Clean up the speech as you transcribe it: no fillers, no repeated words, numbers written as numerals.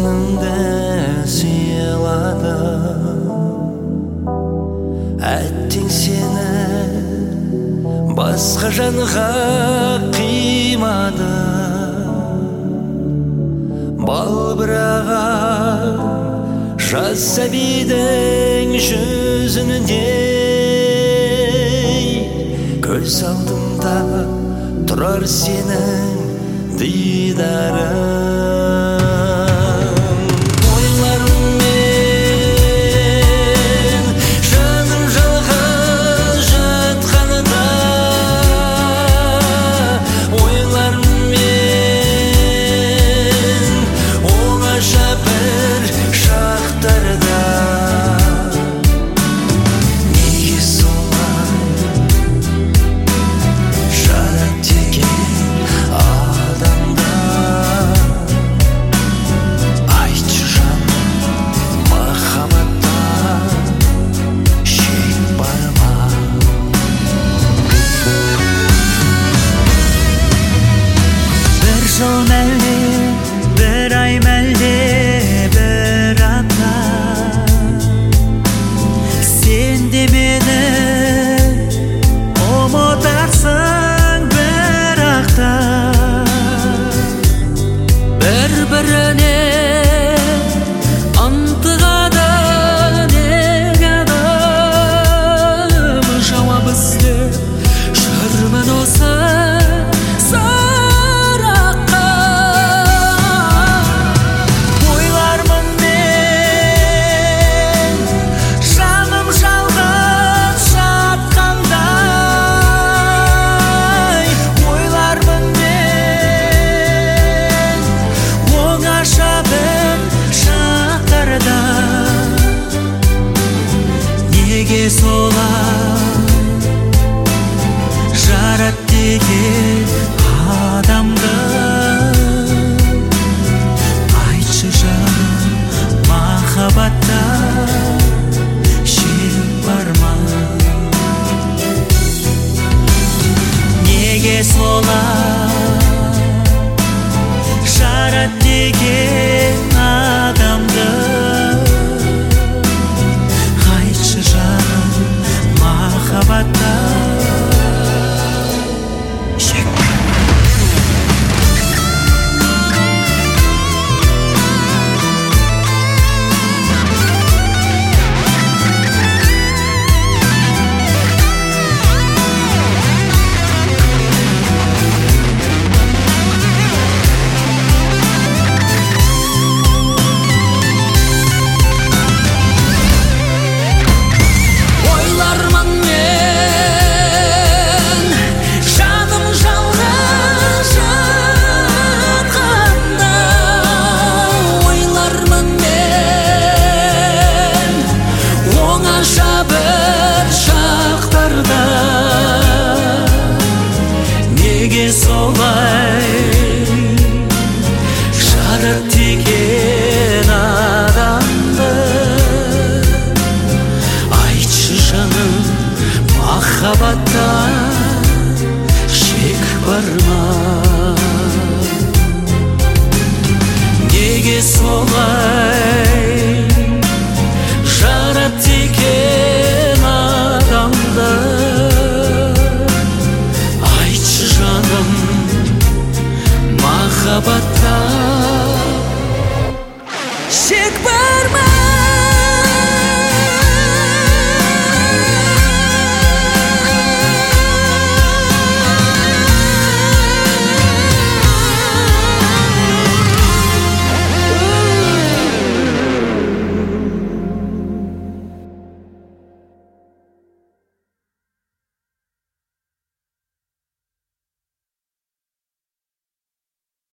сенімді сыйладым, әттең сені басқа жанға қимадым. Балбыраған жас сәбидің жүзіндей көз алдымда тұрар сенің дидарың. Ойларыммен жаным жалғыз жатқанында, ойларыммен оңаша бір шақтарда, неге солай жарат екен адамда? Айтшы жаным, махаббатта шек бар ма? Bir жыл мәлде, bir ай мәлде, bir апта, сен де мені ұмытарсың бірақта. Бір-біріне ынтығады неге адам, жауап іздеп жүрмін осы сұраққа. Ойлармын мен жаным жалғыз жатқандай, ойлармын мен оңаша бір шақтарда, неге солай жарат деген адамды? Айтшы жаным, махаббатта шек бар ма? Неге солай жарат деген адамды? Айтшы жаным, махаббатта шек бар ма? Ойлармын мен жаным жалғыз жатқанда, ойлармын мен оңаша бір шақтарда, неге солай жарат деген адамды? Айтшы жаным, махаббатта шек бар ма? Неге солай